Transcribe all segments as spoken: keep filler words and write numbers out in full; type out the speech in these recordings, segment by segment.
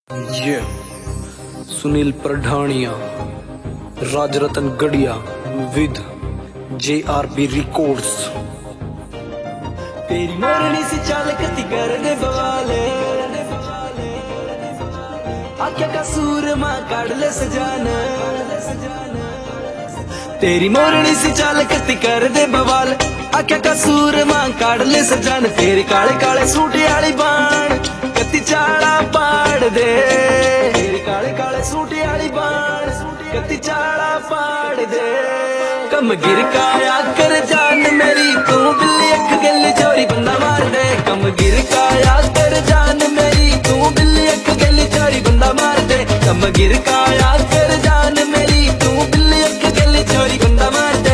ये Sunil Padhania, Rajratan Gadhiya with J R B records. तेरी मोरनी सी चाल कती कर दे बवाले, आख्या का सूर मां काढ़ ले सजान। तेरी मोरनी सी चाल कती कर दे बवाल, आख्या का सूर मां काढ़ ले सजान। तेरे काले काले सूट आली बाण कती चाला पाड़ दे, तेरे काले काले सूट आली बाण कती चाला पाड़ दे। कम गिर काया कर जान मेरी तू बिल्ली अख गल चोरी बंदा मार दे। कम गिर काया कर जान मेरी तू बिल्ली अख गल चोरी बंदा मार दे। कम गिर काया कर जान मेरी तू बिल्ली अख गल चोरी बंदा मार दे।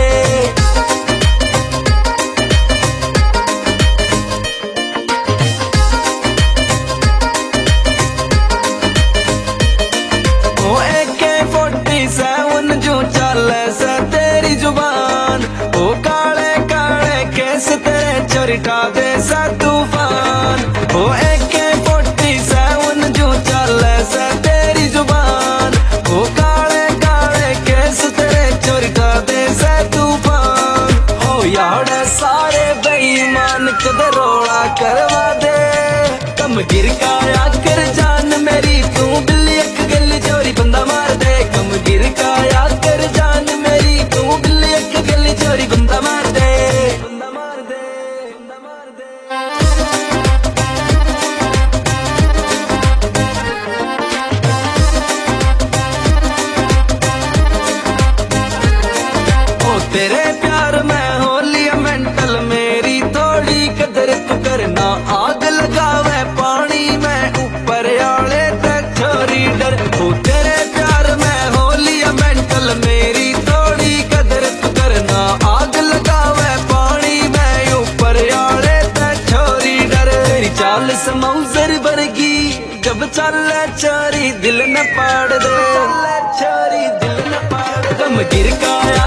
ओ एके फोर्टी सेवन जो चाले सा तेरी जुबान, ओ काले काले केस तेरे चोरिटा दे सा तूफान। ओ एके फोर्टी सेवन जो चाले सा तेरी जुबान, ओ काले काले केस तेरे चोरिटा दे सा तूफान। हो यार सारे बेईमान कदे रोड़ा करवा दे। कम गिर काया कर जान मेरी तू बिल्ली अख गल चोरी बंदा मार दे। कम गिर काया कर जान मेरी तू बिल्ली अख गल चोरी बंदा मार दे। बंदा मार दे, बंदा मार दे। ओ तेरे प्यार में हो लिया मेंटल मेरी थोड़ी कदर तू करना। आग लगावे पानी में ऊपर आले ते छोरी डर। ओ तेरे प्यार में हो लिया मेंटल मेरी थोड़ी कदर तू करना। आग लगावे पानी में ऊपर आले ते छोरी डर। तेरी चाल समौजर वर्गी जब चले चोरी दिल न पाड़ दे, छोरी दिल न पाड़ दे। कम गिर काया